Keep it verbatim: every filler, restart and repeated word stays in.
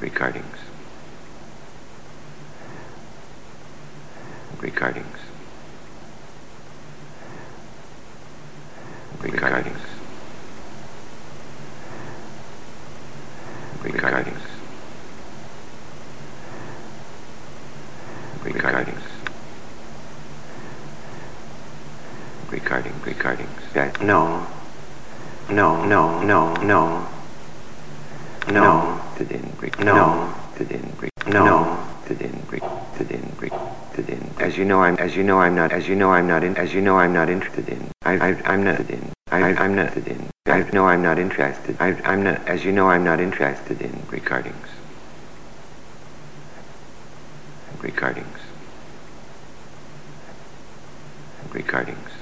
recordings, recordings, recordings, recordings, recordings, recording, recordings. That no, no, no, no, no, no. To then, no. To then, no. To then, to then, to then. As you know, I'm. As you know, I'm not. As you know, I'm not in. As you know, I'm not interested in. I, I, I'm not in. I, I'm not in. I know I'm not interested. I, I'm not. As you know, I'm not interested in recordings. Recordings. Recordings.